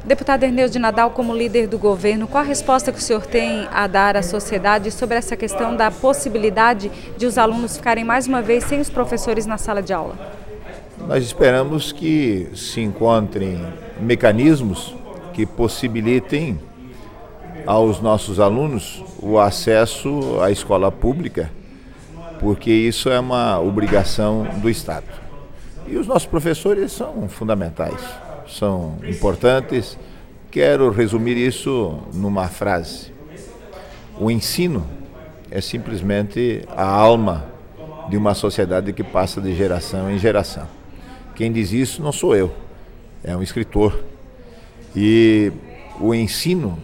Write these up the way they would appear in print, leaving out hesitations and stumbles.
Deputado Erneuso de Nadal, como líder do governo, qual a resposta que o senhor tem a dar à sociedade sobre essa questão da possibilidade de os alunos ficarem mais uma vez sem os professores na sala de aula? Nós esperamos que se encontrem mecanismos que possibilitem aos nossos alunos o acesso à escola pública, porque isso é uma obrigação do Estado. E os nossos professores são fundamentais, são importantes. Quero resumir isso numa frase. O ensino é simplesmente a alma de uma sociedade que passa de geração em geração. Quem diz isso não sou eu, é um escritor. E o ensino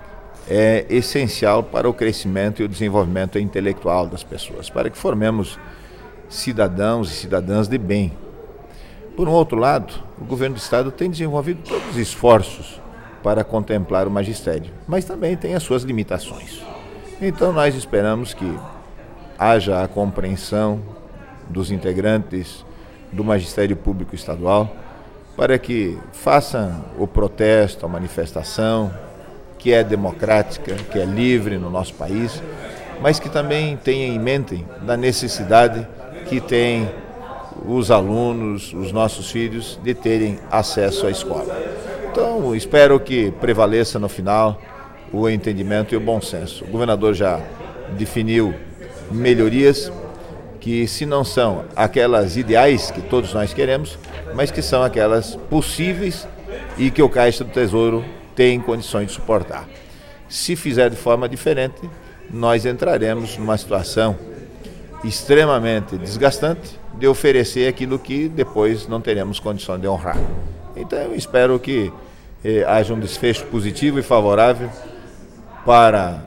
é essencial para o crescimento e o desenvolvimento intelectual das pessoas, para que formemos cidadãos e cidadãs de bem. Por um outro lado, o governo do Estado tem desenvolvido todos os esforços para contemplar o magistério, mas também tem as suas limitações. Então nós esperamos que haja a compreensão dos integrantes do Magistério Público Estadual para que façam o protesto, a manifestação, que é democrática, que é livre no nosso país, mas que também tenham em mente da necessidade que tem os alunos, os nossos filhos, de terem acesso à escola. Então, espero que prevaleça no final o entendimento e o bom senso. O governador já definiu melhorias que, se não são aquelas ideais que todos nós queremos, mas que são aquelas possíveis e que o Caixa do Tesouro tem condições de suportar. Se fizer de forma diferente, nós entraremos numa situação extremamente desgastante de oferecer aquilo que depois não teremos condições de honrar. Então eu espero que haja um desfecho positivo e favorável para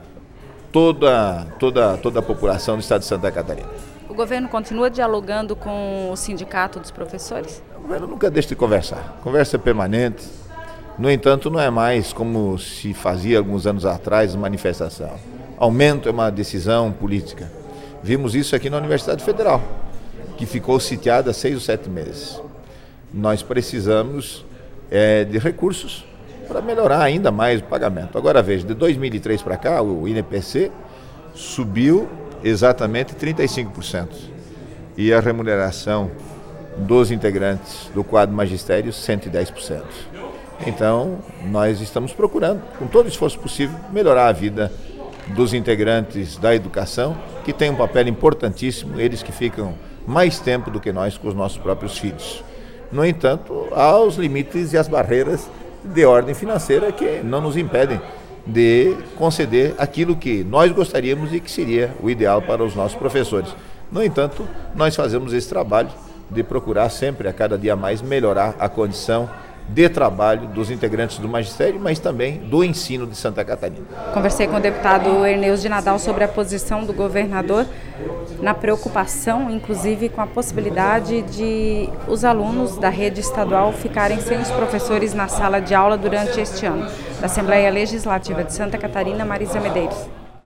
toda a população do estado de Santa Catarina. O governo continua dialogando com o sindicato dos professores? O governo nunca deixa de conversar. Conversa é permanente. No entanto, não é mais como se fazia alguns anos atrás, manifestação. Aumento é uma decisão política. Vimos isso aqui na Universidade Federal, que ficou sitiada há 6 ou 7 meses. Nós precisamos de recursos para melhorar ainda mais o pagamento. Agora veja, de 2003 para cá, o INPC subiu exatamente 35%. E a remuneração dos integrantes do quadro magistério, 110%. Então, nós estamos procurando, com todo o esforço possível, melhorar a vida dos integrantes da educação, que têm um papel importantíssimo, eles que ficam mais tempo do que nós com os nossos próprios filhos. No entanto, há os limites e as barreiras de ordem financeira que não nos impedem de conceder aquilo que nós gostaríamos e que seria o ideal para os nossos professores. No entanto, nós fazemos esse trabalho de procurar sempre, a cada dia mais, melhorar a condição de trabalho dos integrantes do magistério, mas também do ensino de Santa Catarina. Conversei com o deputado Erneuso de Nadal sobre a posição do governador na preocupação, inclusive, com a possibilidade de os alunos da rede estadual ficarem sem os professores na sala de aula durante este ano. Da Assembleia Legislativa de Santa Catarina, Marisa Medeiros.